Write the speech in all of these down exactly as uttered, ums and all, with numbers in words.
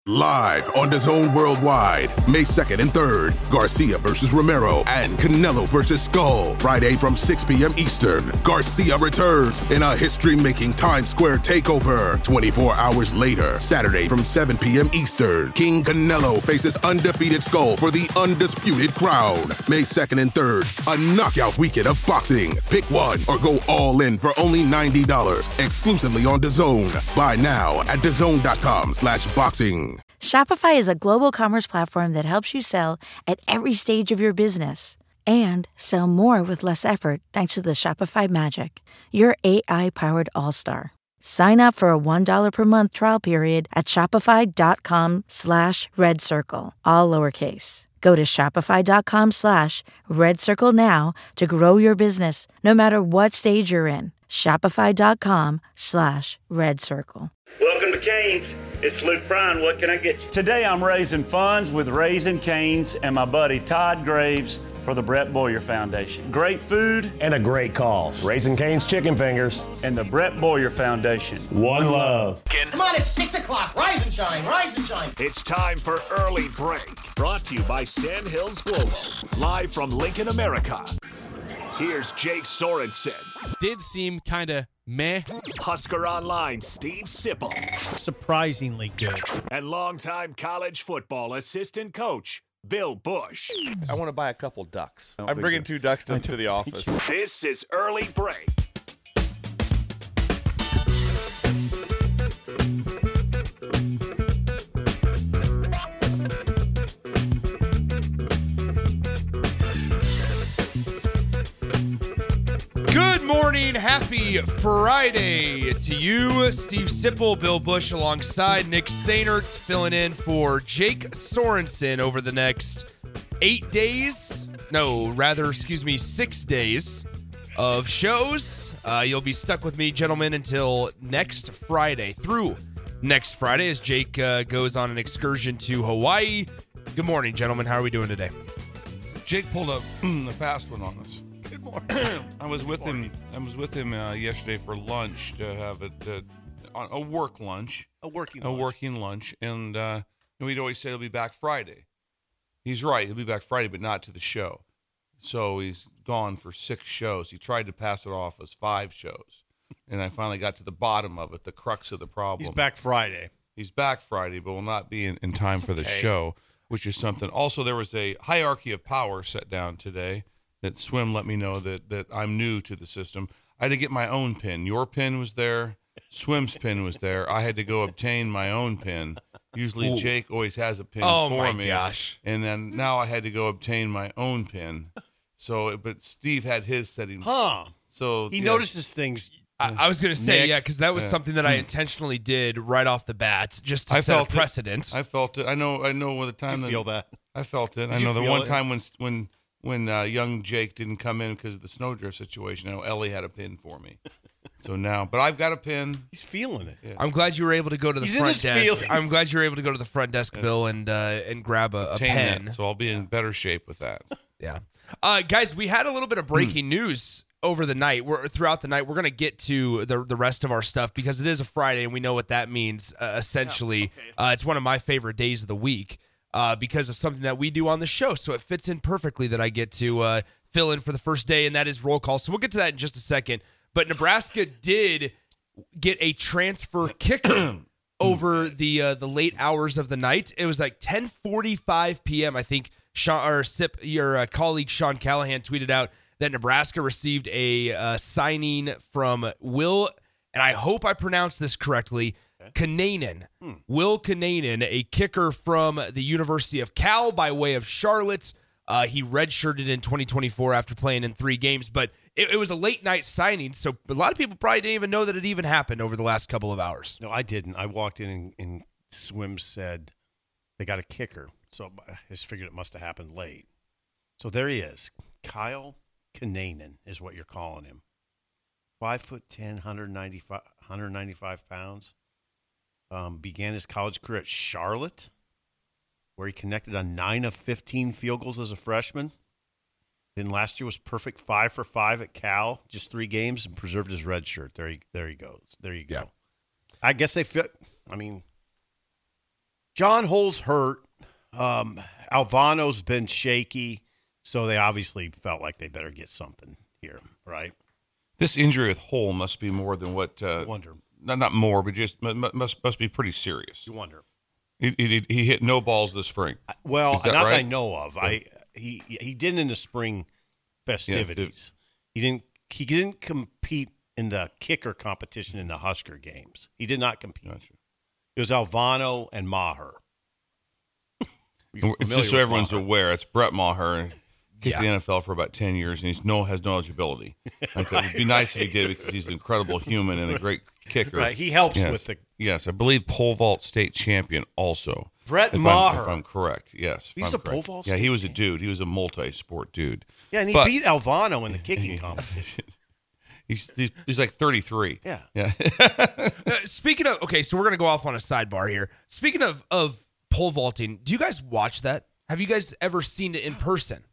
Live on DAZN Worldwide, May second and third, Garcia versus Romero and Canelo versus Skull. Friday from six p.m. Eastern, Garcia returns in a history-making Times Square takeover. twenty-four hours later, Saturday from seven p.m. Eastern, King Canelo faces undefeated Skull for the undisputed crown. May second and third, a knockout weekend of boxing. Pick one or go all in for only ninety dollars, exclusively on DAZN. Buy now at DAZN.com slash boxing. Shopify is a global commerce platform that helps you sell at every stage of your business and sell more with less effort thanks to the Shopify Magic, your A I-powered all-star. Sign up for a one dollar per month trial period at shopify.com slash red circle, all lowercase. Go to shopify.com slash red circle now to grow your business no matter what stage you're in. Shopify.com slash red circle. Welcome to Canes. It's Luke Bryan. What can I get you? Today I'm raising funds with Raising Canes and my buddy Todd Graves for the Brett Boyer Foundation. Great food and a great cause. Raising Cane's Chicken Fingers and the Brett Boyer Foundation. One love. Come on, it's six o'clock. Rise and shine, rise and shine. It's time for Early Break. Brought to you by Sandhills Global. Live from Lincoln, America. Here's Jake Sorensen. Did seem kind of meh. Husker Online, Steve Sipple. Surprisingly good. And longtime college football assistant coach, Bill Bush. I want to buy a couple ducks. I'm bringing two ducks to, to the office. This is Early Break. Good morning, happy Friday to you, Steve Sipple, Bill Bush, alongside Nick Sainert, filling in for Jake Sorensen over the next eight days. No, rather, excuse me, six days of shows. Uh, you'll be stuck with me, gentlemen, until next Friday, through next Friday, as Jake uh, goes on an excursion to Hawaii. Good morning, gentlemen. How are we doing today? Jake pulled up the fast one on us. I was with him. I was with him uh, yesterday for lunch to have a, a, a work lunch, a working, a lunch. working lunch, and uh, we'd always say he'll be back Friday. He's right; he'll be back Friday, but not to the show. So he's gone for six shows. He tried to pass it off as five shows, and I finally got to the bottom of it, the crux of the problem. He's back Friday. He's back Friday, but will not be in, in time That's for the okay. show, which is something. Also, there was a hierarchy of power set down today. That Swim let me know that, that I'm new to the system. I had to get my own pin. Your pin was there. Swim's pin was there. I had to go obtain my own pin. Usually Ooh. Jake always has a pin oh for my me. gosh. And then now I had to go obtain my own pin. So, but Steve had his setting. Huh. So he yeah. notices things. I, I was going to say, Nick. yeah, because that was Yeah. something that I intentionally did right off the bat, just to I set felt a precedent. It. I felt it. I know. I know. With the time Did you that, feel that? I felt it. Did I you know the feel one it? time when when. When uh, young Jake didn't come in because of the snowdrift situation, I know Ellie had a pin for me. So now, but I've got a pin. He's feeling it. Yeah. I'm glad you were able to go to the He's in front his desk. feelings. I'm glad you were able to go to the front desk, Bill, and uh, and grab a, a Obtain pen. that, so I'll be in better shape with that. Yeah, uh, guys, we had a little bit of breaking news over the night. We're throughout the night. We're gonna get to the the rest of our stuff because it is a Friday, and we know what that means. Uh, essentially, Yeah, okay. uh, it's one of my favorite days of the week. Uh, because of something that we do on the show. So it fits in perfectly that I get to uh, fill in for the first day, and that is roll call. So we'll get to that in just a second. But Nebraska did get a transfer kicker over the uh, the late hours of the night. It was like ten forty-five p.m. I think Sean, or Sip, your uh, colleague Sean Callahan tweeted out that Nebraska received a uh, signing from Will, and I hope I pronounced this correctly, Kananen. Hmm. Will Kananen, a kicker from the University of Cal by way of Charlotte. Uh, he redshirted in twenty twenty-four after playing in three games, but it, it was a late night signing, so a lot of people probably didn't even know that it even happened over the last couple of hours. No, I didn't. I walked in and, and Swim said they got a kicker, so I just figured it must have happened late. So there he is. Kyle Kananen is what you're calling him. Five foot ten, one ninety-five pounds. Um, began his college career at Charlotte, where he connected on nine of fifteen field goals as a freshman. Then last year was perfect five for five at Cal, just three games, and preserved his red shirt. There he, there he goes. There you go. Yeah. I guess they fit. I mean, John Hull's hurt. Um, Alvano's been shaky, so they obviously felt like they better get something here, right? This injury with Hull must be more than what. Uh, wonder. Not, not more, but just must must be pretty serious. You wonder. He, he, he hit no balls this spring. Well, that not right? that I know of. Yeah. I he he didn't in the spring festivities. Yeah, he didn't. He didn't compete in the kicker competition in the Husker games. He did not compete. Gotcha. It was Alvano and Maher. It's just so everyone's Maher? aware. It's Brett Maher. Kicked Yeah. the N F L for about ten years, and he's no has no eligibility. Like, it would be nice if he did because he's an incredible human and a great kicker. Right, he helps yes. with the. Yes, I believe pole vault state champion also. Brett if Maher. I'm, if I'm correct, yes. He's I'm a correct. pole vault Yeah, he state was a champion. dude. He was a multi-sport dude. Yeah, and he But- beat Alvano in the kicking competition. He's, he's he's like thirty-three. Yeah. Yeah. Uh, speaking of, okay, so we're gonna go off on a sidebar here. Speaking of of pole vaulting, do you guys watch that? Have you guys ever seen it in person?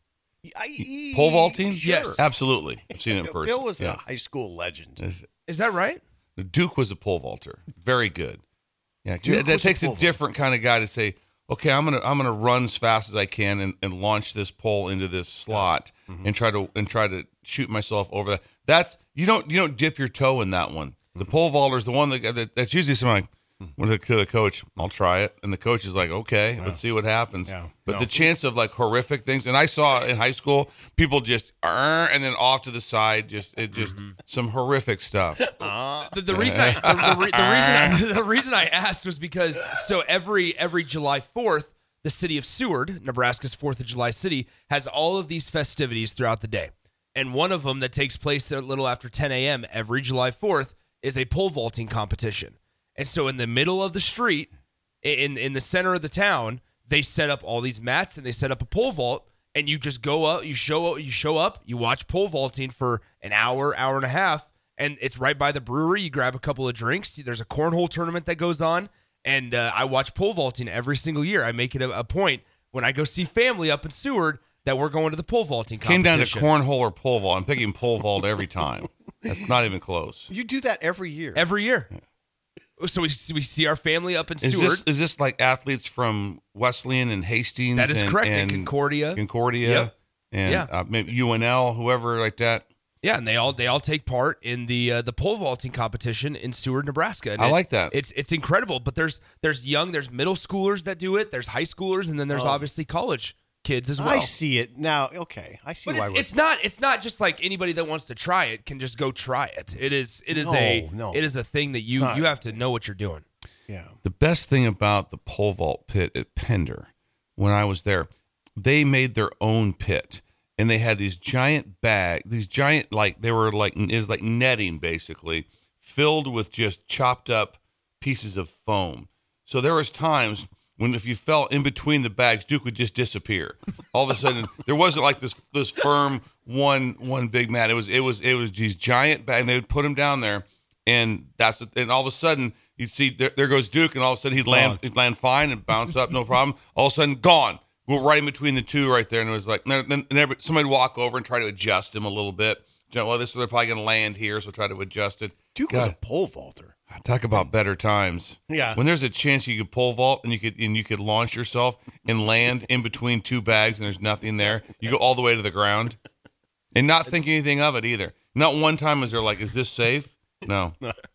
I, Pole vaulting? Sure. Yes. Absolutely. I've seen it in person. Bill was yeah. a high school legend. Is that right? Duke was a pole vaulter. Very good. Yeah, Duke that was a takes a, pole different kind of guy to say, okay, I'm gonna I'm gonna run as fast as I can and, and launch this pole into this slot Mm-hmm. and try to and try to shoot myself over that. That's you don't you don't dip your toe in that one. The Mm-hmm. pole vaulter is the one that, that that's usually something like when the, to the coach, I'll try it, and the coach is like, okay, Yeah. let's see what happens. Yeah. But No. the chance of like horrific things, and I saw in high school people just "Arr," and then off to the side, just it just Mm-hmm. some horrific stuff. The, the reason I the, the, re- the reason I, the reason I asked was because so every every July fourth, the city of Seward, Nebraska's Fourth of July city, has all of these festivities throughout the day, and one of them that takes place a little after ten a.m. every July fourth is a pole vaulting competition. And so in the middle of the street, in in the center of the town, they set up all these mats and they set up a pole vault, and you just go up, you show you show up, you watch pole vaulting for an hour, hour and a half, and it's right by the brewery. You grab a couple of drinks. There's a cornhole tournament that goes on, and uh, I watch pole vaulting every single year. I make it a, a point when I go see family up in Seward that we're going to the pole vaulting Came competition. down to cornhole or pole vault. I'm picking pole vault every time. That's not even close. You do that every year. Every year. So we we see our family up in Is Seward. this is this like athletes from Wesleyan and Hastings? That is and, correct, and And Concordia. Concordia. Yep. And Yeah. uh, maybe U N L, whoever like that. Yeah, and they all they all take part in the uh, the pole vaulting competition in Seward, Nebraska. And I it- like that. It's it's incredible. But there's there's young, there's middle schoolers that do it. There's high schoolers, and then there's Oh. obviously college kids as well. I see it now. Okay, I see But why it's, we're. it's not it's not just like anybody that wants to try it can just go try it. It is it is No, a no. it is a thing that you not. you have to know what you're doing. yeah. The best thing about the pole vault pit at Pender, when I was there, they made their own pit, and they had these giant bag, these giant like they were like is like netting basically, filled with just chopped up pieces of foam. So there was times when if you fell in between the bags, Duke would just disappear. All of a sudden, there wasn't like this this firm one one big mat. It was it was it was these giant bags. And they would put them down there, and that's and all of a sudden you'd see there, there goes Duke, and all of a sudden he'd land Gone. he'd land fine and bounce up, no problem. All of a sudden, gone. We're right in between the two right there, and it was like then, then every, somebody would walk over and try to adjust him a little bit. You know, well, this is they're probably going to land here, so try to adjust it. Duke God, was a pole vaulter. talk about better times. Yeah. When there's a chance you could pole vault and you could and you could launch yourself and land in between two bags and there's nothing there, you go all the way to the ground and not think anything of it either. Not one time was there like, is this safe? No.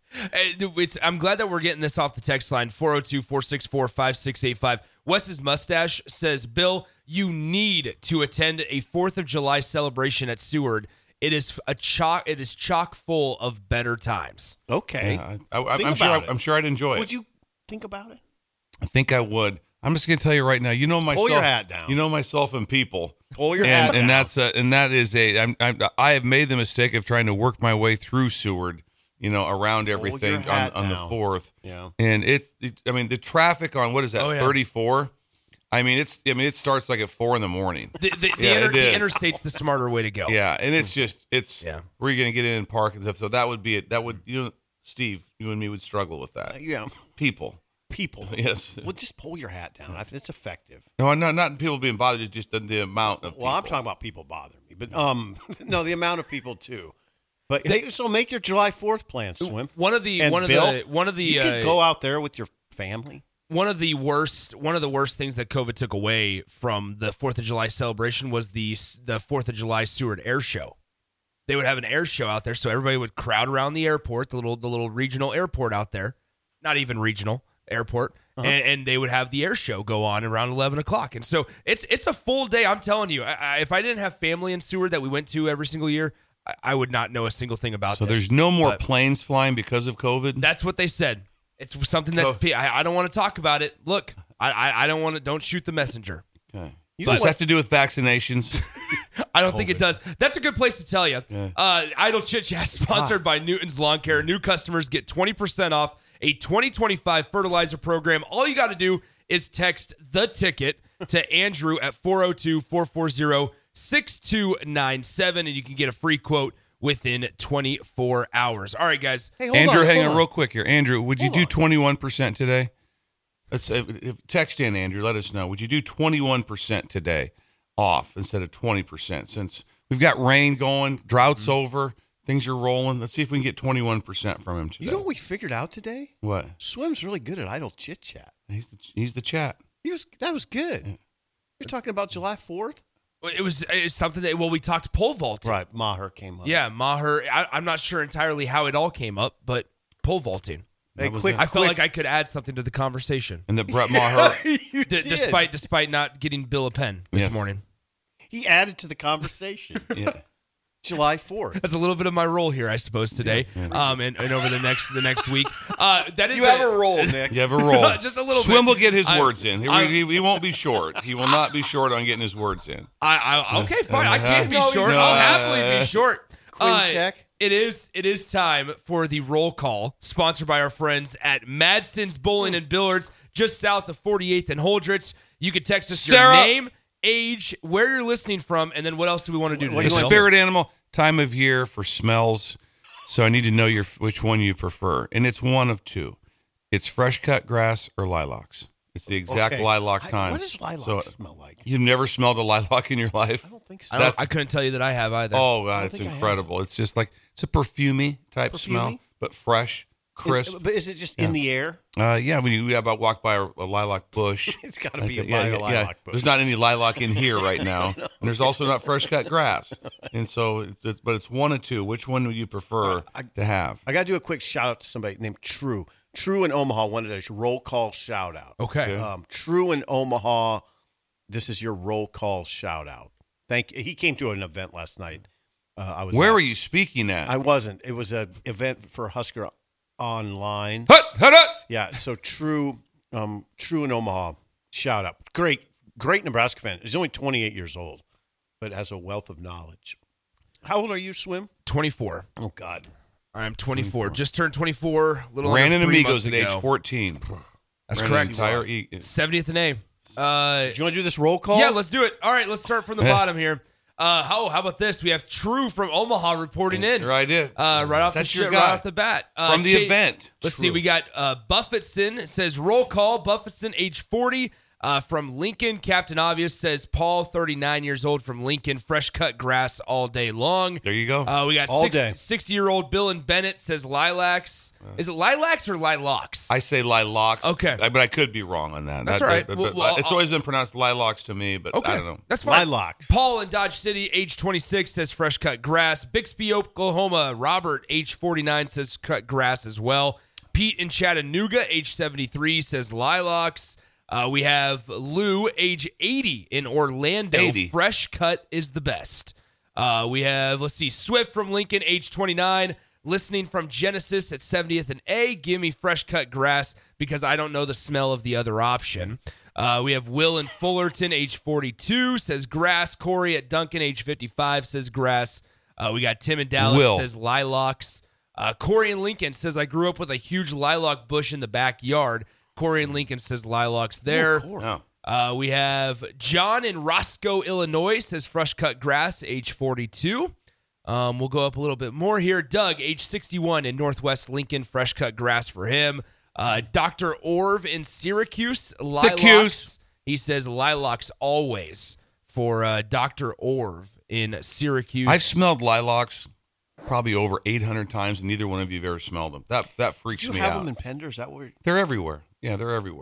It's, I'm glad that we're getting this off the text line, four oh two, four six four, five six eight five. Wes's Mustache says, Bill, you need to attend a fourth of July celebration at Seward. It is a chock. It is chock full of better times. Okay. Yeah, I, I, Think I'm sure. about I, it. I'm sure I'd enjoy it. Would you think about it? I think I would. I'm just going to tell you right now. You know myself. your hat down. You know myself and people. Pull your and, hat and down. that's a, and that is a. I'm, I'm, I have made the mistake of trying to work my way through Seward. You know, around your everything on, hat on the down. fourth. Yeah. And it, it. I mean, the traffic on what is that? Oh, yeah. thirty-four. I mean, it's. I mean, it starts like at four in the morning. The, the, the, Yeah, inter, it the is. interstate's the smarter way to go. Yeah, and it's just it's. Yeah. Where you going to get in and park and stuff. So that would be it. That would you know, Steve, you and me would struggle with that. Uh, yeah. People. People. Yes. Well, just pull your hat down. I- It's effective. No, not not people being bothered. It's just the, the amount of. Well, I'm people. talking about people bothering me, but um, no, the amount of people too. But hey, so make your July fourth plans, Swim. One of the And one of Bill, the one of the you uh, could go out there with your family. one of the worst one of the worst things that COVID took away from the fourth of July celebration was the the fourth of July Seward Air Show. They would have an air show out there, so everybody would crowd around the airport, the little the little regional airport out there, not even regional airport, uh-huh. and, and they would have the air show go on around eleven o'clock. And so it's it's a full day. I'm telling you, I, I, if I didn't have family in Seward that we went to every single year, I, I would not know a single thing about so this. So there's no more but planes flying because of COVID? That's what they said. It's something that oh. I, I don't want to talk about it. Look, I I, I don't want to. Don't shoot the messenger. Okay. You just have to do with vaccinations. I don't COVID. think it does. That's a good place to tell you. Yeah. Uh, Idle Chit Chat, sponsored ah. by Newton's Lawn Care. New customers get twenty percent off a twenty twenty-five fertilizer program. All you got to do is text the ticket to Andrew at four oh two, four four zero, six two nine seven, and you can get a free quote within twenty-four hours. All right, guys. Hey, Andrew, on, hang on, on real quick here. Andrew, would hold you do twenty-one percent today? Let's uh, text in, Andrew. Let us know. Would you do twenty-one percent today off instead of twenty percent? Since we've got rain going, drought's mm-hmm. over, things are rolling. Let's see if we can get twenty-one percent from him today. You know what we figured out today? What? Swim's really good at Idle Chit Chat. He's the, he's the chat. He was That was good. Yeah. You're talking about July fourth? It was, it was something that, well, we talked pole vaulting. Right, Maher came up. Yeah, Maher. I, I'm not sure entirely how it all came up, but pole vaulting. Hey, quick, I felt quick. like I could add something to the conversation. And that Brett Maher, D- despite despite not getting Bill a pen this yes. morning, he added to the conversation. yeah, July fourth. That's a little bit of my role here, I suppose, today. Yeah. Um, and, and over the next the next week, uh, that is you the, have a role, Nick. You have a role. Just a little. Swim bit. will get his I, words in. He, I, he, he won't be short. He will not be short on getting his words in. I, I okay, fine. I can't be short. No, I'll happily be short. Uh, check. It is it is time for the roll call, sponsored by our friends at Madsen's Bowling and Billiards, just south of forty-eighth and Holdrich. You can text us Sarah. your name, age, where you're listening from, and then what else do we want to do today? The spirit animal, time of year for smells. So I need to know your which one you prefer, and it's one of two. It's fresh cut grass or lilacs. It's the exact okay. lilac I, time. what does lilac so, smell like? You've never smelled a lilac in your life? I don't think so. I, don't, I couldn't tell you that I have either. Oh, God, it's incredible. It's just like, it's a perfumey type perfumey? smell, but fresh, crisp. It, but is it just yeah. in the air? Uh, yeah, when you about walk by a, a lilac bush. It's got to be a, yeah, yeah, yeah, lilac yeah. bush. There's not any lilac in here right now. no. And there's also not fresh cut grass. And so, it's, it's but it's one of two. Which one would you prefer uh, I, to have? I got to do a quick shout out to somebody named True. True in Omaha wanted a roll call shout out. Okay. Um, True in Omaha, this is your roll call shout out. Thank you. He came to an event last night. Uh, I was. Where at. were you speaking at? I wasn't. It was an event for Husker Online. Hut, hut, hut. Yeah. So True, um, True in Omaha, shout out. Great, great Nebraska fan. He's only twenty-eight years old, but has a wealth of knowledge. How old are you, Swim? twenty-four. Oh God. I'm twenty-four. twenty-four. Just turned twenty-four. Little Ran in three Amigos at ago. age fourteen. That's Ran correct. Entire e- seventieth and A. Uh, do you want to do this roll call? Yeah, let's do it. All right, let's start from the bottom here. Uh, how how about this? We have True from Omaha reporting in. Right in. Uh, right off That's the your shit, guy. right off the bat. Uh, from the Chase, event. Let's True. see. We got uh, Buffettson. It says roll call. Buffettson, age forty. Uh, from Lincoln, Captain Obvious says Paul, thirty-nine years old from Lincoln, fresh cut grass all day long. There you go. Uh, we got all day. sixty-year-old Bill and Bennett says lilacs. Uh, Is it lilacs or lilacs? I say lilacs. Okay. I, but I could be wrong on that. That's that, all right. But, Well, but, well, it's I'll, always been pronounced lilacs to me, but okay. I don't know. That's fine. Lilacs. Paul in Dodge City, age twenty-six, says fresh cut grass. Bixby, Oklahoma. Robert, age forty-nine, says cut grass as well. Pete in Chattanooga, age seventy-three, says lilacs. Uh, we have Lou, age eighty, in Orlando. eighty. Fresh cut is the best. Uh, we have, let's see, Swift from Lincoln, age twenty-nine, listening from Genesis at seventieth and A. Give me fresh cut grass because I don't know the smell of the other option. Uh, we have Will in Fullerton, age forty-two, says grass. Corey at Duncan, age fifty-five, says grass. Uh, we got Tim in Dallas, Will. says lilacs. Uh, Corey in Lincoln says, I grew up with a huge lilac bush in the backyard. Corey in Lincoln says lilacs there. Oh, uh, we have John in Roscoe, Illinois, says fresh cut grass, age forty-two. Um, we'll go up a little bit more here. Doug, age sixty-one, in Northwest Lincoln, fresh cut grass for him. Uh, Doctor Orv in Syracuse, lilacs. He says lilacs always for uh, Doctor Orv in Syracuse. I've smelled lilacs probably over eight hundred times, and neither one of you have ever smelled them. That that freaks Did you me have out. them in Pender? Is that where? They're everywhere. Yeah, they're everywhere.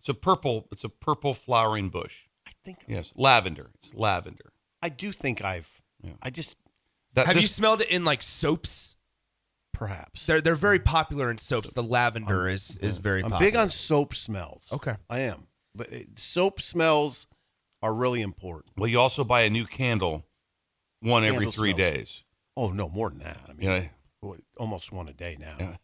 It's a purple. It's a purple flowering bush. I think. Yes, lavender. It's lavender. I do think I've. Yeah. I just. That, Have this, you smelled it in like soaps? Perhaps. They're they're very popular in soaps. The lavender I'm, is is very. I'm popular. big on soap smells. Okay, I am. But it, soap smells are really important. Well, you also buy a new candle, one Candle every three smells. days. Oh no, more than that. I mean, yeah. almost one a day now. Yeah.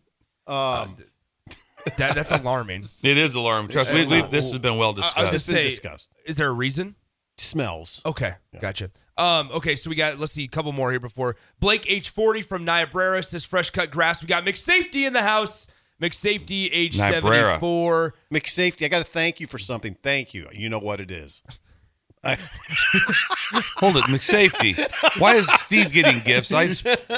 um. That, that's alarming. It is alarming. Trust me, we, this has been well discussed. I was just say, discussed. Is there a reason? Smells. Okay, yeah. Gotcha. Um, okay, so we got, let's see, a couple more here before. Blake H forty from Niobrara says fresh cut grass. We got McSafety in the house. McSafety, age Niobrara. seventy-four. McSafety, I got to thank you for something. Thank you. You know what it is. I- Hold it, McSafety. Why is Steve getting gifts? I,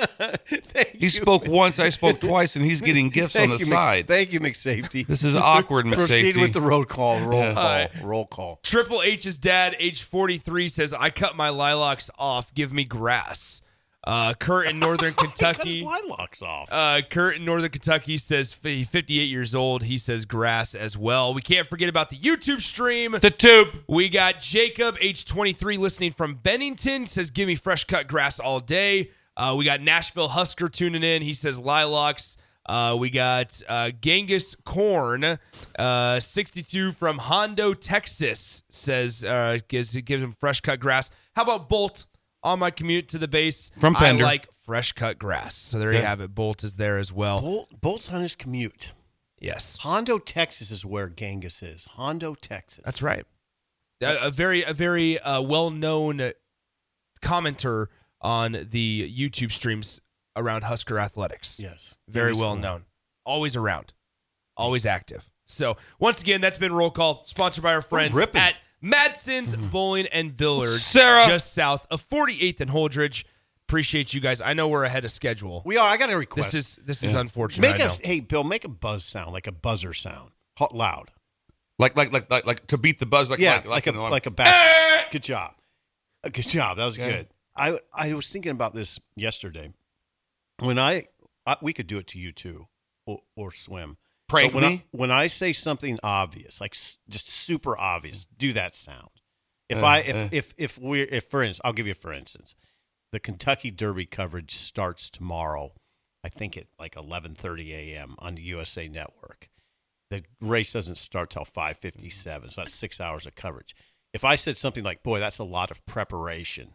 he you. spoke once, I spoke twice, and he's getting gifts thank on the you, side. Mc, thank you, McSafety. This is awkward, McSafety. Proceed with the roll call. Roll Yeah. call. Uh, roll call. Triple H's dad, age forty-three, says, I cut my lilacs off. Give me grass. Uh, Kurt in Northern Kentucky. He cut his lilacs off. Uh, Kurt in Northern Kentucky says, fifty-eight years old. He says grass as well. We can't forget about the YouTube stream. The tube. We got Jacob, age twenty-three, listening from Bennington. Says, give me fresh cut grass all day. Uh, we got Nashville Husker tuning in. He says lilacs. Uh, we got uh, Genghis Corn, uh, sixty-two from Hondo, Texas. Says, uh, gives, gives him fresh cut grass. How about Bolt? On my commute to the base, from Pender. I like fresh cut grass. So there yeah. you have it. Bolt is there as well. Bolt, Bolt's on his commute. Yes. Hondo, Texas is where Genghis is. Hondo, Texas. That's right. A, a very, a very uh, well-known commenter on the YouTube streams around Husker athletics. Yes. Very well known. Always around. Always active. So once again, that's been Roll Call, sponsored by our friends at Madsen's mm-hmm. Bowling and Billiards, Sarah, just south of forty-eighth and Holdridge. Appreciate you guys. I know we're ahead of schedule. We are. I got a request. This is this yeah. is unfortunate. Make I a know. hey Bill, make a buzz sound, like a buzzer sound, hot loud, like like like like like to beat the buzz, like yeah, like, like, like a alarm. like a back. Good job, a good job. That was yeah. good. I I was thinking about this yesterday. When I, I we could do it to you too, or, or swim. Prank when me I, when I say something obvious, like just super obvious, do that sound. If uh, I if, uh. if if we're if for instance, I'll give you a for instance, the Kentucky Derby coverage starts tomorrow, I think at like eleven thirty a.m. on the U S A Network. The race doesn't start till five fifty-seven, so that's six hours of coverage. If I said something like, "Boy, that's a lot of preparation,"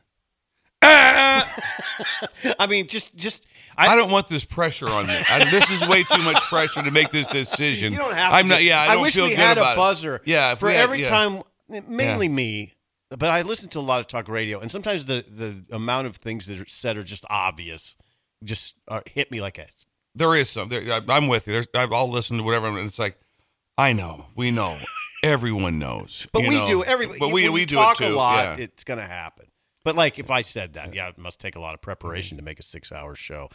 I mean, just just I, I don't want this pressure on me. I, this is way too much pressure to make this decision. You don't have. I'm to not. Yeah, I, don't I wish feel we good had about a buzzer. It. Yeah, for had, every yeah. time, mainly yeah. me. But I listen to a lot of talk radio, and sometimes the, the amount of things that are said are just obvious, just uh, hit me like a. There is some. There, I'm with you. There's, I'll listen to whatever, and it's like, I know, we know, everyone knows. But you we know. do. Everybody. But we when we you do talk it too. a lot. Yeah. It's going to happen. But like, if I said that, yeah, it must take a lot of preparation to make a six-hour show.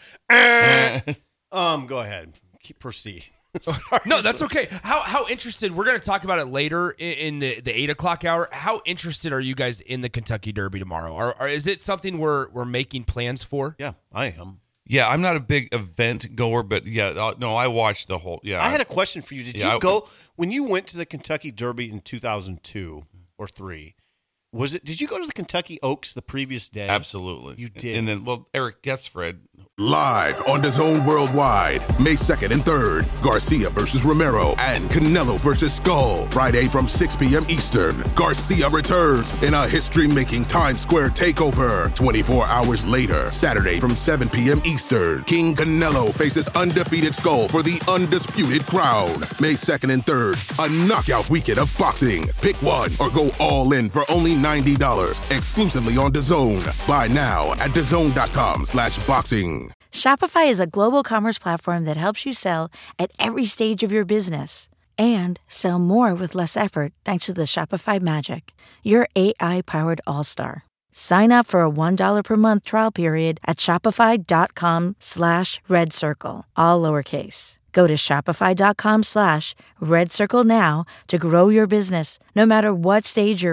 um, go ahead, Keep, proceed. No, that's okay. How how interested? We're going to talk about it later in, in the, the eight o'clock hour. How interested are you guys in the Kentucky Derby tomorrow? Or, or is it something we're we're making plans for? Yeah, I am. Yeah, I'm not a big event goer, but yeah, uh, no, I watched the whole. Yeah, I had a question for you. Did yeah, you I, go when you went to the Kentucky Derby in two thousand two or three? Was it? Did you go to the Kentucky Oaks the previous day? Absolutely, you did. And then, well, Eric Getzfred. Live on DAZN Worldwide, May second and third, Garcia versus Romero and Canelo versus Skull. Friday from six p.m. Eastern, Garcia returns in a history-making Times Square takeover. twenty-four hours later, Saturday from seven p.m. Eastern, King Canelo faces undefeated Skull for the undisputed crown. May second and third, a knockout weekend of boxing. Pick one or go all in for only ninety dollars, exclusively on DAZN. Buy now at DAZN.com slash boxing. Shopify is a global commerce platform that helps you sell at every stage of your business and sell more with less effort thanks to the Shopify magic, your A I-powered all-star. Sign up for a one dollar per month trial period at shopify.com slash red circle, all lowercase. Go to shopify.com slash red circle now to grow your business no matter what stage you're in.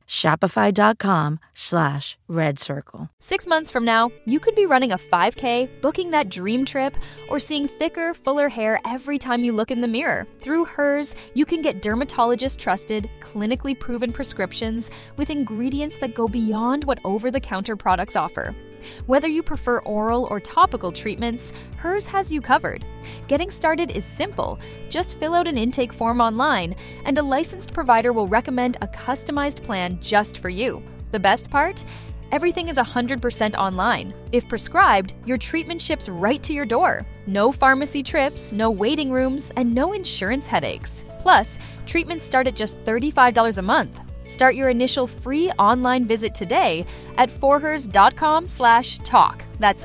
Shopify.com slash Red Circle. Six months from now, you could be running a five K, booking that dream trip, or seeing thicker, fuller hair every time you look in the mirror. Through Hers, you can get dermatologist-trusted, clinically proven prescriptions with ingredients that go beyond what over-the-counter products offer. Whether you prefer oral or topical treatments, Hers has you covered. Getting started is simple. Just fill out an intake form online, and a licensed provider will recommend a customized plan just for you. The best part? Everything is one hundred percent online. If prescribed, your treatment ships right to your door. No pharmacy trips, no waiting rooms, and no insurance headaches. Plus, treatments start at just thirty-five dollars a month. Start your initial free online visit today at forhers.com slash talk. That's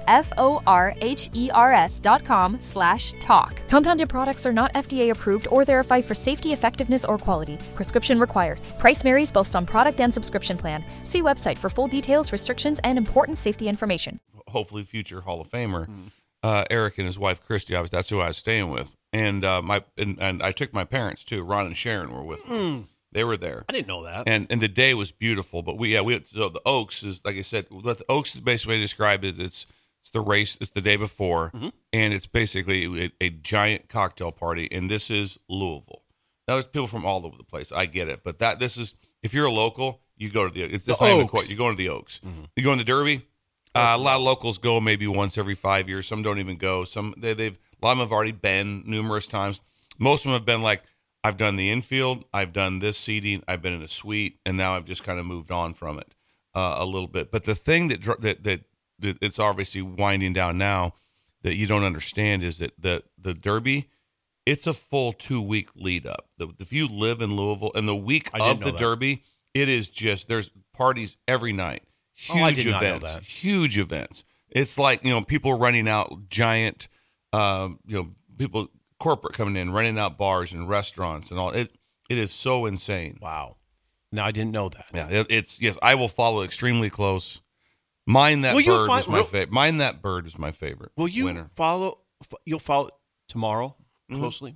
F-O-R-H-E-R-S dot com slash talk. Compounded products are not F D A approved or verified for safety, effectiveness, or quality. Prescription required. Price varies based on product and subscription plan. See website for full details, restrictions, and important safety information. Hopefully future Hall of Famer, mm. uh, Eric and his wife, Christy, obviously that's who I was staying with. And uh, my and, and I took my parents, too. Ron and Sharon were with me. Mm. They were there. I didn't know that. And and the day was beautiful. But we yeah we so the Oaks is like I said. What the Oaks is basically described as it's it's the race. It's the day before, mm-hmm. and it's basically a, a giant cocktail party. And this is Louisville. Now there's people from all over the place. I get it, but that this is if you're a local, you go to the it's the not even quite, you go to the Oaks. Mm-hmm. You go in the Derby. Uh, a lot of locals go maybe once every five years. Some don't even go. Some they, they've a lot of them have already been numerous times. Most of them have been like. I've done the infield, I've done this seating, I've been in a suite, and now I've just kind of moved on from it uh, a little bit. But the thing that, that that that it's obviously winding down now that you don't understand is that the the Derby, it's a full two week lead up. The, if you live in Louisville and the week of the that. Derby, it is just there's parties every night, huge oh, I did events, not know that. huge events. It's like you know people running out giant, uh, you know people. corporate coming in, renting out bars and restaurants and all. It it is so insane. Wow. No, I didn't know that. Yeah, it, it's yes. I will follow extremely close. Mine that will bird find, is my favorite. Mine that bird is my favorite. Will you winner. follow? You'll follow tomorrow mm-hmm. closely.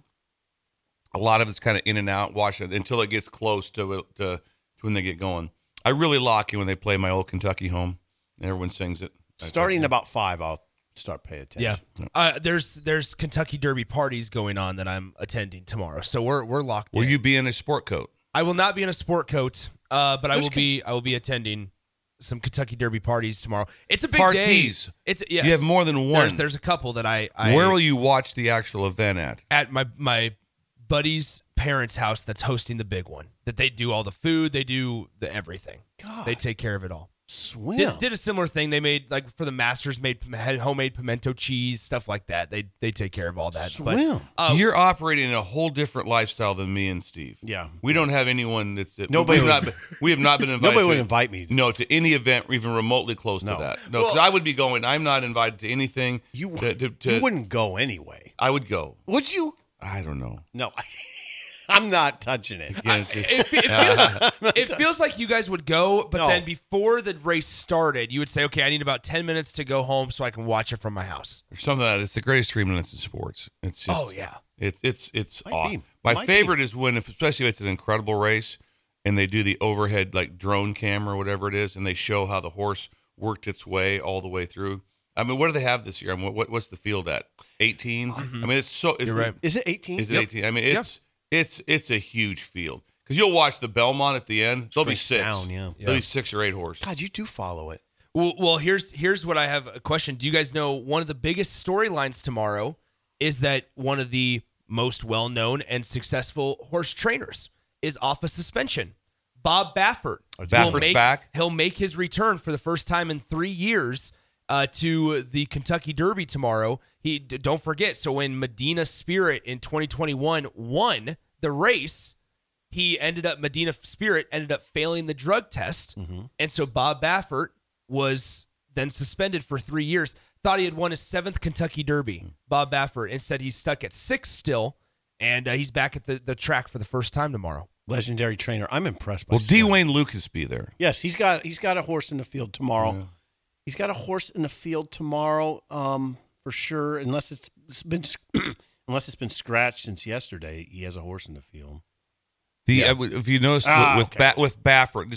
A lot of it's kind of in and out. Watch it until it gets close to to, to when they get going. I really lock in when they play My Old Kentucky Home. And everyone sings it. Starting about five, I'll. Start paying attention. Yeah, uh, there's there's Kentucky Derby parties going on that I'm attending tomorrow, so we're we're locked. Will in. you be in a sport coat? I will not be in a sport coat, uh, but There's I will con- be I will be attending some Kentucky Derby parties tomorrow. It's a big Parties. day. It's yes. You have more than one. There's, there's a couple that I, I. Where will you watch the actual event at? At my my buddy's parents' house that's hosting the big one. That they do all the food, they do the everything. God. They take care of it all. Swim. Did, did a similar thing. They made like for the Masters, made had homemade pimento cheese, stuff like that. They they take care of all that. Swim. But, uh, You're operating in a whole different lifestyle than me and Steve. Yeah, we don't have anyone that's that, nobody. We have, not, we have not been invited. Nobody to, would invite me. No, to any event even remotely close no. to that. No, because well, I would be going. I'm not invited to anything. You to, to, to, you wouldn't go anyway. I would go. Would you? I don't know. No. I'm not touching it. I, it, it, feels, it feels like you guys would go, but no. then before the race started, you would say, okay, I need about ten minutes to go home so I can watch it from my house. There's something that it's the greatest three minutes in sports. It's just, oh, yeah. It's it's it's Might awesome. Be. My Might favorite be. is when, if, especially if it's an incredible race, and they do the overhead like drone camera or whatever it is, and they show how the horse worked its way all the way through. I mean, what do they have this year? I mean, what, what's the field at? eighteen? Mm-hmm. I mean, it's so. It's, You're right. Is it eighteen? Is it yep. eighteen? I mean, it's. Yep. It's it's a huge field because you'll watch the Belmont at the end. There'll Shrinks be six. Down, yeah. There'll yeah. be six or eight horses. God, you do follow it. Well, well, here's here's what I have a question. Do you guys know one of the biggest storylines tomorrow is that one of the most well-known and successful horse trainers is off a suspension. Bob Baffert. Baffert's will make, back. He'll make his return for the first time in three years uh, to the Kentucky Derby tomorrow. He don't forget. So when Medina Spirit in twenty twenty-one won the race, he ended up Medina Spirit ended up failing the drug test, mm-hmm. and so Bob Baffert was then suspended for three years. Thought he had won his seventh Kentucky Derby. Mm-hmm. Bob Baffert instead he's stuck at six still, and uh, he's back at the, the track for the first time tomorrow. Legendary trainer. I'm impressed by. Will D. Wayne Lucas be there? Yes, he's got he's got a horse in the field tomorrow. Yeah. He's got a horse in the field tomorrow, um, for sure. Unless it's, it's been unless it's been scratched since yesterday, he has a horse in the field. The yeah. uh, if you notice ah, with okay. ba- with Baffert, just, just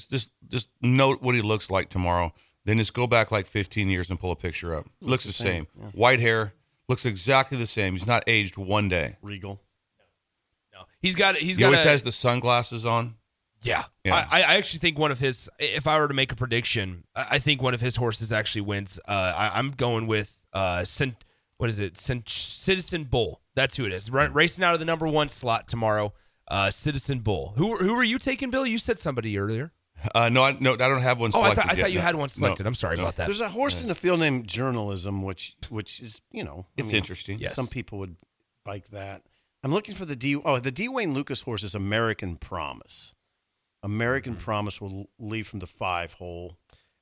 just note what he looks like tomorrow. Then just go back like fifteen years and pull a picture up. Looks, looks the same. same. Yeah. White hair, looks exactly the same. He's not aged one day. Regal. No, he's got. He's he got. always a, has the sunglasses on. Yeah, yeah. I, I actually think one of his. If I were to make a prediction, I think one of his horses actually wins. Uh, I, I'm going with uh, Cent, what is it? Cent, Citizen Bull. That's who it is. R- racing out of the number one slot tomorrow. Uh, Citizen Bull. Who who were you taking, Bill? You said somebody earlier. Uh, no, I, no, I don't have one oh, selected I, th- I yet. thought you no. had one selected. No. I'm sorry no. about that. There's a horse yeah. in the field named Journalism, which which is, you know. It's I mean, interesting. Yes. Some people would like that. I'm looking for the D. Oh, the D. Wayne Lucas horse is American Promise. American mm-hmm. Promise will leave from the five hole.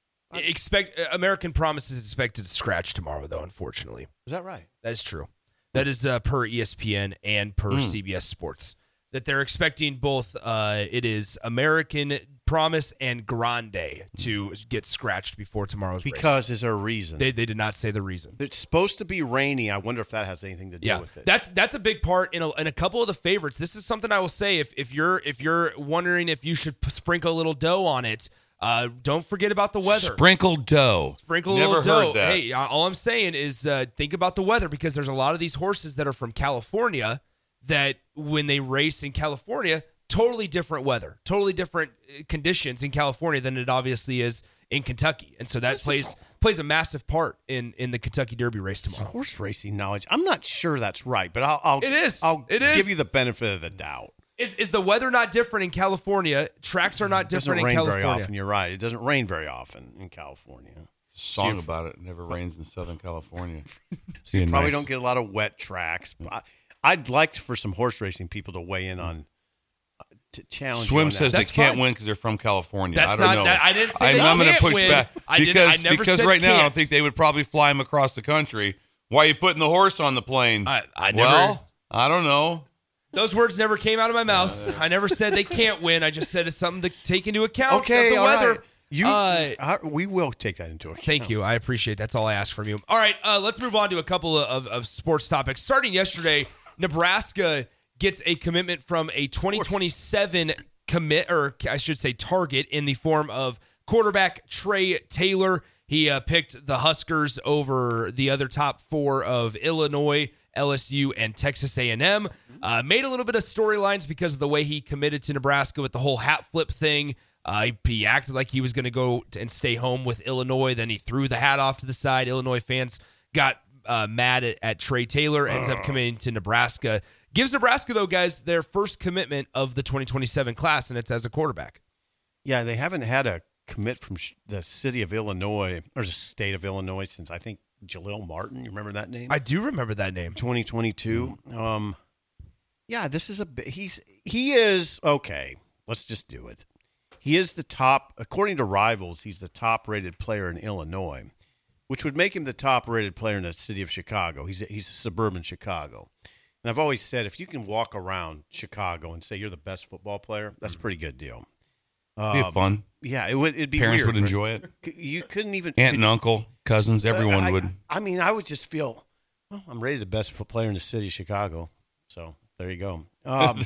Expect American Promise is expected to scratch tomorrow, though. Unfortunately, is that right? That is true. That is uh, per E S P N and per mm. C B S Sports. That they're expecting both. Uh, it is American Promise and Grande to get scratched before tomorrow's because race. Because is there a reason? They they did not say the reason. It's supposed to be rainy. I wonder if that has anything to do yeah, with it. That's that's a big part in a, in a couple of the favorites. This is something I will say. If if you're if you're wondering if you should p- sprinkle a little dough on it. Uh, don't forget about the weather. Sprinkle dough. Sprinkle a Never little dough. heard that. Hey, all I'm saying is uh, think about the weather because there's a lot of these horses that are from California that when they race in California, totally different weather, totally different conditions in California than it obviously is in Kentucky. And so that this plays plays a massive part in, in the Kentucky Derby race tomorrow. Horse racing knowledge. I'm not sure that's right, but I'll, I'll it is. I'll it give is. you the benefit of the doubt. Is is the weather not different in California? Tracks are not different in California. It doesn't rain California. very often. You're right. It doesn't rain very often in California. Song so about it. It never rains in Southern California. So you nice. probably don't get a lot of wet tracks. I, I'd like for some horse racing people to weigh in on uh, to challenge. Swim says That's they can't fine. win because they're from California. That's I don't not, know. That, I didn't say they I'm, I'm can't gonna push win. back I because didn't, I never because said right now can't. I don't think they would probably fly him across the country. Why are you putting the horse on the plane? I, I never, well, I don't know. Those words never came out of my mouth. Uh, I never said they can't win. I just said it's something to take into account. Okay, of the all weather. right. You, uh, uh, we will take that into account. Thank you. I appreciate it. That's all I ask from you. All right, uh, let's move on to a couple of, of, of sports topics. Starting yesterday, Nebraska gets a commitment from a twenty twenty-seven commit, or I should say target, in the form of quarterback Trey Taylor. He uh, picked the Huskers over the other top four of Illinois, L S U, and Texas A and M. Uh, made a little bit of storylines because of the way he committed to Nebraska with the whole hat flip thing. Uh, he, he acted like he was going to go and stay home with Illinois. Then he threw the hat off to the side. Illinois fans got uh, mad at, at Trey Taylor, ends up committing to Nebraska. Gives Nebraska, though, guys, their first commitment of the twenty twenty-seven class, and it's as a quarterback. Yeah, they haven't had a commit from the city of Illinois, or the state of Illinois, since I think Jalil Martin. You remember that name? I do remember that name. twenty twenty-two. Mm. Um, yeah, this is a he's he is okay. Let's just do it. He is the top, according to Rivals. He's the top-rated player in Illinois, which would make him the top-rated player in the city of Chicago. He's a, he's a suburban Chicago, and I've always said if you can walk around Chicago and say you're the best football player, that's a pretty good deal. It'd be um, fun. Yeah, it would. It'd be Parents weird, would enjoy it. You couldn't even aunt could, and uncle, cousins, everyone I, would. I mean, I would just feel, well, I'm rated the best player in the city of Chicago. So there you go. Um,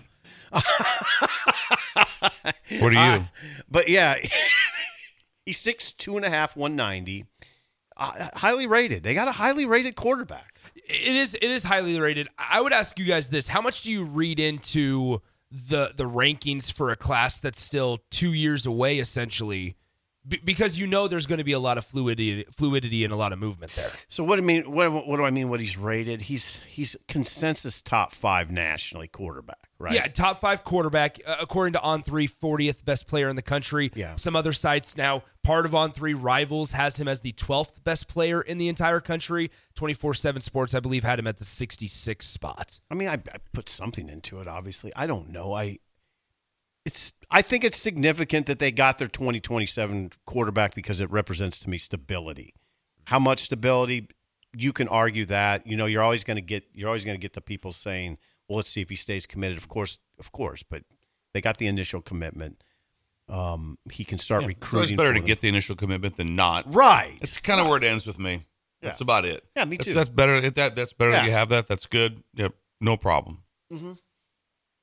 what are you? Uh, but yeah, he's six two and a half, one ninety, uh, highly rated. They got a highly rated quarterback. It is. It is highly rated. I would ask you guys this: how much do you read into the the rankings for a class that's still two years away, essentially, B- because you know there's going to be a lot of fluidity, fluidity and a lot of movement there. So what do I mean? What, what do I mean? What he's rated? He's he's consensus top five nationally quarterback, right? Yeah, top five quarterback uh, according to On three, fortieth best player in the country. Yeah. Some other sites now, part of On three, Rivals has him as the twelfth best player in the entire country. twenty-four seven Sports, I believe, had him at the sixty-sixth spot. I mean, I, I put something into it. Obviously, I don't know. I it's I think it's significant that they got their twenty twenty-seven quarterback because it represents to me stability. How much stability? You can argue that. You know, you're always going to get you're always going to get the people saying, "Well, let's see if he stays committed." Of course, of course, but they got the initial commitment. Um, he can start yeah, recruiting. It's better to them. get the initial commitment than not. Right. That's kind of right. where it ends with me. That's yeah. about it. Yeah, me too. That's, that's better. That that's better. Yeah. That you have that. That's good. Yep, no problem. Mm-hmm.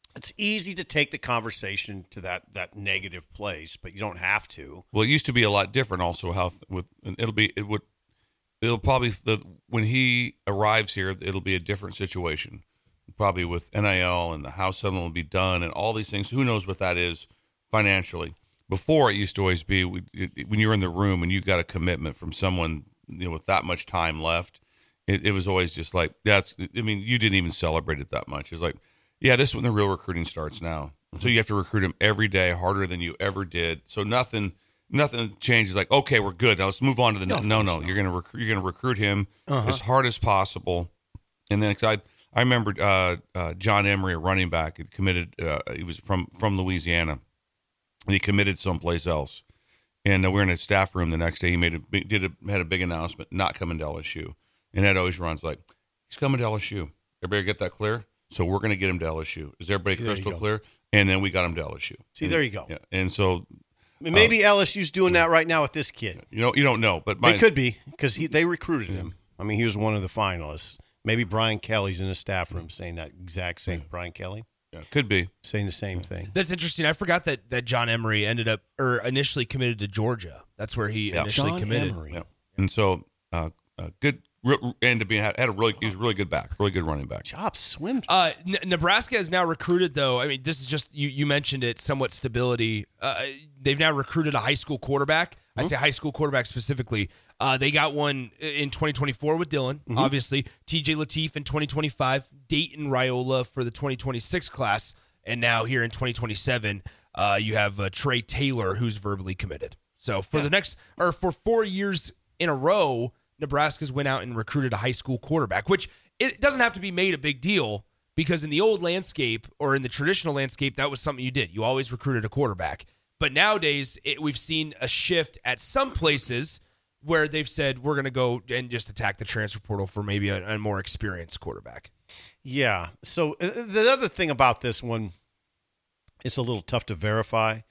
It's easy to take the conversation to that, that negative place, but you don't have to. Well, it used to be a lot different. Also, how with it'll be it would it'll probably the, when he arrives here, it'll be a different situation. Probably with N I L and the house settlement will be done and all these things. Who knows what that is financially? Before, it used to always be when you were in the room and you got a commitment from someone, you know, with that much time left. It, it was always just like that's. I mean, you didn't even celebrate it that much. It's like, yeah, this is when the real recruiting starts now. So you have to recruit him every day, harder than you ever did. So nothing, nothing changes. Like, okay, we're good. Now let's move on to the next. No, no, no. You're gonna recruit. You're gonna recruit him uh-huh. as hard as possible. And then, cause I, I remember uh, uh, John Emery, a running back, had committed. Uh, he was from from Louisiana. And he committed someplace else, and uh, we were in a staff room the next day. He made a big, did a, had a big announcement, not coming to L S U, and Ed always runs like, he's coming to L S U. Everybody get that clear? So we're going to get him to L S U. Is everybody See, crystal clear? And then we got him to L S U. See, and, there you go. Yeah, and so I mean, maybe uh, L S U's doing that right now with this kid. You know, you don't know, but my, it could be because they recruited him. I mean, he was one of the finalists. Maybe Brian Kelly's in the staff room saying that exact same. Brian Kelly. Yeah, could be saying the same thing. That's interesting. I forgot that, that John Emery ended up or initially committed to Georgia. That's where he yeah. initially John committed. Emery. Yeah. And so, uh, uh, good. And to be had a really, he was a really good back, really good running back. Job swim. Uh, N- Nebraska has now recruited, though. I mean, this is just you. You mentioned it, somewhat stability. Uh, they've now recruited a high school quarterback. Mm-hmm. I say high school quarterback specifically. Uh, they got one in twenty twenty-four with Dylan, mm-hmm. obviously. T J Lateef in twenty twenty-five. Dayton Raiola for the twenty twenty-six class. And now here in twenty twenty-seven, uh, you have uh, Trey Taylor, who's verbally committed. So for yeah. the next, or for four years in a row, Nebraska's went out and recruited a high school quarterback, which it doesn't have to be made a big deal because in the old landscape or in the traditional landscape, that was something you did. You always recruited a quarterback. But nowadays, it, we've seen a shift at some places where they've said, we're going to go and just attack the transfer portal for maybe a, a more experienced quarterback. Yeah. So uh, the other thing about this one, it's a little tough to verify,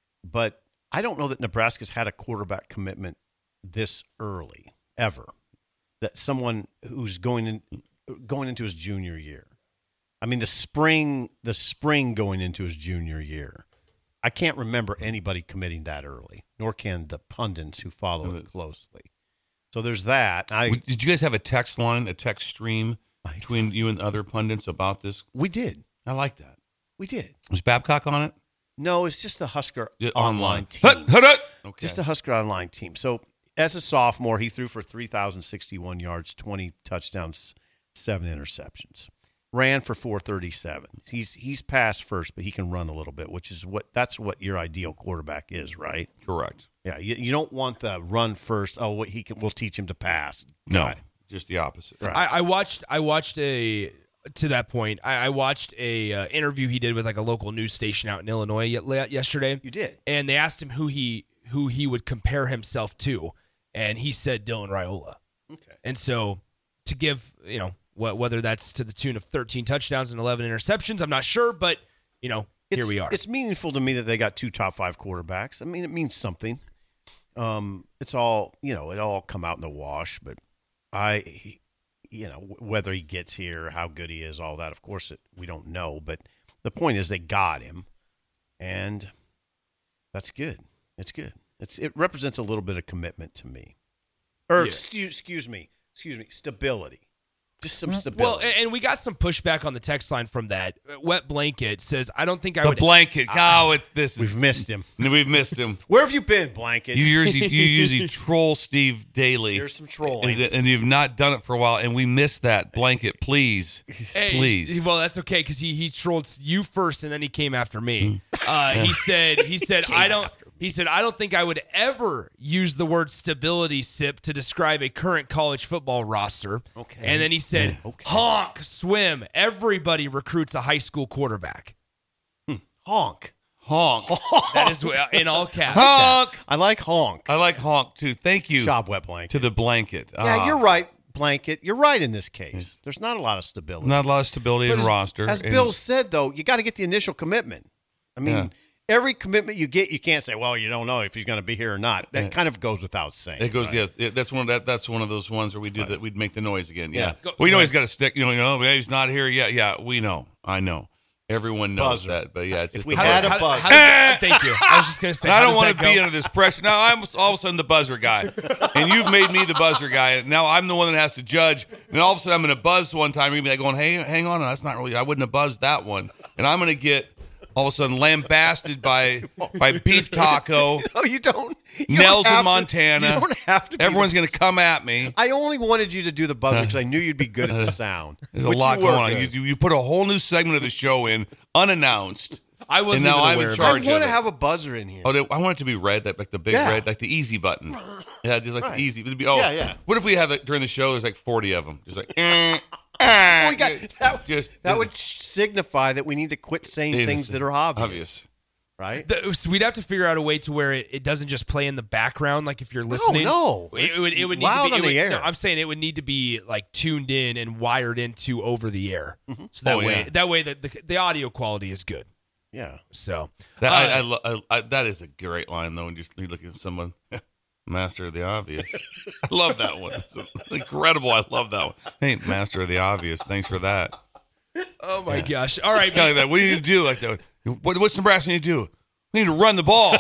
but I don't know that Nebraska's had a quarterback commitment this early ever. That someone who's going in, going into his junior year. I mean, the spring, the spring going into his junior year. I can't remember anybody committing that early, nor can the pundits who follow it closely. So there's that. I, Did you guys have a text line, a text stream between you and other pundits about this? We did. I like that. We did. Was Babcock on it? No, it's just a Husker yeah, online online team. Okay. Just a Husker online team. So as a sophomore, he threw for three thousand sixty-one yards, twenty touchdowns, seven interceptions. Ran for four thirty-seven. He's he's passed first, but he can run a little bit, which is what that's what your ideal quarterback is, right? Correct. Yeah, you, you don't want the run first. Oh, what he can we'll teach him to pass. No, right. Just the opposite. Right. I, I watched. I watched a to that point. I, I watched a uh, interview he did with like a local news station out in Illinois yesterday. You did, and they asked him who he who he would compare himself to, and he said Dylan Raiola. Okay, and so to give you know. Whether that's to the tune of thirteen touchdowns and eleven interceptions, I'm not sure, but, you know, it's, here we are. It's meaningful to me that they got two top five quarterbacks. I mean, it means something. Um, it's all, you know, it all come out in the wash, but I, you know, whether he gets here, how good he is, all that, of course, it, we don't know. But the point is they got him, and that's good. It's good. It's It represents a little bit of commitment to me. Or, yeah. excuse, excuse me, excuse me, stability. Just some stability. Well, and we got some pushback on the text line from that. Wet Blanket says, I don't think I the would... The Blanket. I, oh, it's this. We've is, missed him. We've missed him. Where have you been, Blanket? You usually, you usually troll Steve daily. Here's some trolling. And, and you've not done it for a while, and we missed that. Blanket, please. Hey, please. Well, that's okay, because he, he trolled you first, and then he came after me. Uh, he said, he said, I don't... He said, I don't think I would ever use the word stability, Sip, to describe a current college football roster. Okay. And then he said, yeah, okay. honk, swim. Everybody recruits a high school quarterback. Hmm. Honk. Honk. That is in all caps. Honk. I like honk. I like honk, too. Thank you. Job, Wet Blanket. To the Blanket. Yeah, ah. you're right, Blanket. You're right in this case. There's not a lot of stability. Not a lot of stability but in as, roster. As and, Bill said, though, you got to get the initial commitment. I mean... Yeah. Every commitment you get, you can't say, "Well, you don't know if he's going to be here or not." That yeah. kind of goes without saying. It goes, right? yes. It, that's one. Of that that's one of those ones where we do right. that. We'd make the noise again. Yeah, yeah. Go, we know right. he's got to stick. You know, you know, he's not here yet. Yeah, we know. I know. Everyone knows Buzzer. that, but yeah, it's If just we the had buzzer. a buzzer. How does- thank you. I was just going to say, And I how don't does want that to be go? under this pressure. Now I'm all of a sudden the buzzer guy, and you've made me the buzzer guy. Now I'm the one that has to judge. And all of a sudden I'm going to buzz one time. You're going to be like going, hey, hang on, that's not really. I wouldn't have buzzed that one. And I'm going to get all of a sudden lambasted by by Beef Taco. No, you don't. You Nels don't have in Montana. To, you don't have to. Be Everyone's the, going to come at me. I only wanted you to do the buzzer because I knew you'd be good at the sound. There's a Which lot you were going on. good. You, you put a whole new segment of the show in unannounced. I wasn't and now even I'm aware in of charge I want of to it. have a buzzer in here. Oh, they, I want it to be red, that like the big Yeah. red, like the easy button. Yeah, just like Right. the easy. It'd be, oh, Yeah, yeah. What if we have it during the show? There's like forty of them, just like. eh, eh, we got, that, just that would signify that we need to quit saying It things is that are obvious. obvious. Right? The- so we'd have to figure out a way to where it, it doesn't just play in the background, like if you're listening. no. it, it would. It would need Loud to be on it would- the air. no, I'm saying it would need to be like tuned in and wired into over the air, so that Oh, way yeah. that way the, the the audio quality is good. Yeah. So That, uh, I, I, lo- I, I, that is a great line, though, when you you look at someone, master of the obvious. I love that one. It's incredible. I love that one. Hey, master of the obvious. Thanks for that. oh my gosh! All right, It's kind of like that. What do you need to do? Like that. What, what's Nebraska need to do? We need to run the ball.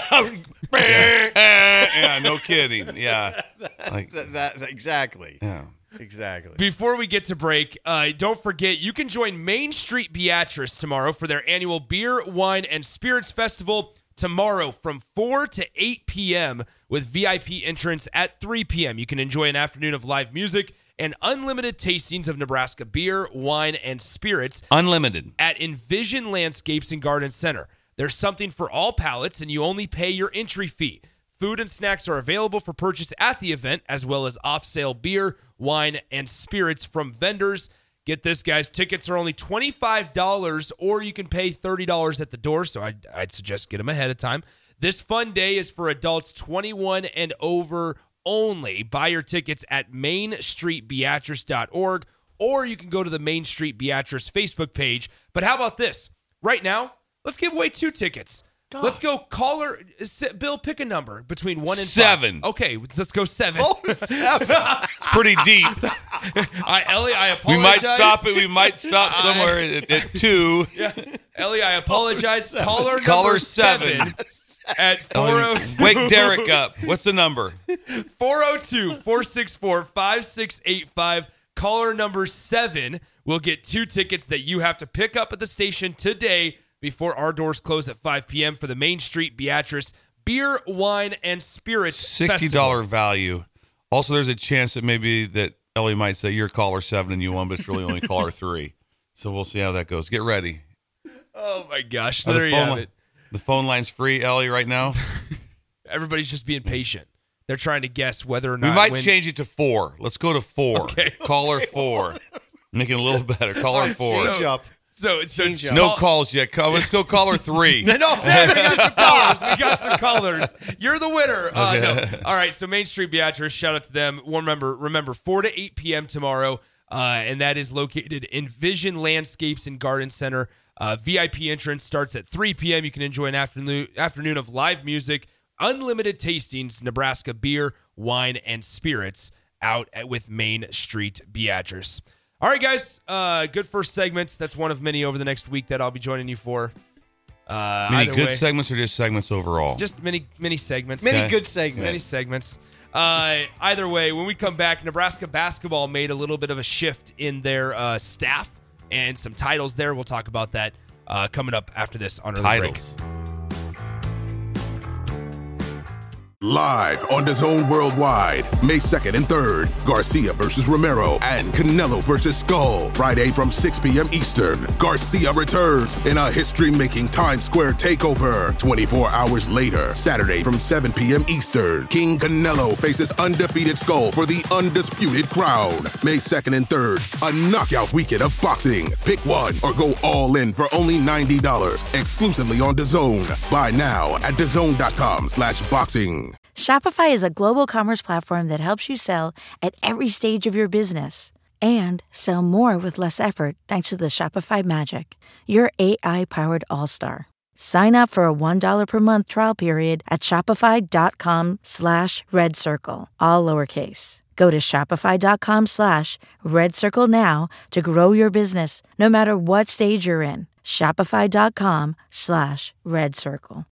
yeah. yeah, no kidding. Yeah. Like, That, that, exactly. yeah. Exactly. Before we get to break, uh, don't forget you can join Main Street Beatrice tomorrow for their annual Beer, Wine, and Spirits Festival tomorrow from four to eight p.m. with V I P entrance at three p.m. You can enjoy an afternoon of live music and unlimited tastings of Nebraska beer, wine, and spirits Unlimited. at Envision Landscapes and Garden Center. There's something for all palates, and you only pay your entry fee. Food and snacks are available for purchase at the event, as well as off-sale beer, wine, and spirits from vendors. Get this, guys. Tickets are only twenty-five dollars, or you can pay thirty dollars at the door, so I'd, I'd suggest get them ahead of time. This fun day is for adults twenty-one and over only. Buy your tickets at main street beatrice dot org, or you can go to the Main Street Beatrice Facebook page. But how about this? Right now, let's give away two tickets. God. Let's go caller. Bill, pick a number between one and Seven. five. Okay, let's go seven. Oh, seven. It's pretty deep. I, Ellie, I apologize. We might stop it. We might stop somewhere at, at two. Yeah. Ellie, I apologize. Oh, Caller number Caller seven. seven at four oh two. Wake Derek up. What's the number? four oh two, four six four, five six eight five. Caller number seven will get two tickets that you have to pick up at the station today before our doors close at five p.m. for the Main Street Beatrice Beer, Wine, and Spirits sixty dollars value. Also, there's a chance that maybe that Ellie might say you're caller seven and you won, but it's really only caller three. So we'll see how that goes. Get ready. Oh, my gosh. So Are the there you phone have li- it. The phone line's free, Ellie, right now. Everybody's just being patient. They're trying to guess whether or not We might when- change it to four. Let's go to four. Okay. Caller four. Make it a little better. Caller four. Change up. So, so Change up. No call- calls yet. Call, let's go caller three. No, we got some callers. We got some callers. You're the winner. Uh, Okay. no. All right. So Main Street Beatrice, shout out to them. Remember, remember, four to eight p.m. tomorrow, uh, and that is located in Vision Landscapes and Garden Center. Uh, V I P entrance starts at three p.m. You can enjoy an afternoon afternoon of live music, unlimited tastings, Nebraska beer, wine, and spirits out at, with Main Street Beatrice. All right, guys. Uh, good first segments. That's one of many over the next week that I'll be joining you for. Uh, Many either good way, segments or just segments overall? just many many segments. Many Okay. good segments. Many segments. Uh, either way, when we come back, Nebraska basketball made a little bit of a shift in their uh, staff and some titles there. We'll talk about that uh, coming up after this on Early Break. Titles. Live on DAZN Worldwide, May second and third, Garcia versus Romero and Canelo versus Skull. Friday from six p.m. Eastern, Garcia returns in a history-making Times Square takeover. twenty-four hours later, Saturday from seven p.m. Eastern, King Canelo faces undefeated Skull for the undisputed crown. May second and third, a knockout weekend of boxing. Pick one or go all in for only ninety dollars, exclusively on DAZN. Buy now at DAZN.com slash boxing. Shopify is a global commerce platform that helps you sell at every stage of your business and sell more with less effort thanks to the Shopify magic, your A I-powered all-star. Sign up for a one dollar per month trial period at shopify.com slash red circle, all lowercase. Go to shopify.com slash red circle now to grow your business no matter what stage you're in. Shopify.com slash Red Circle.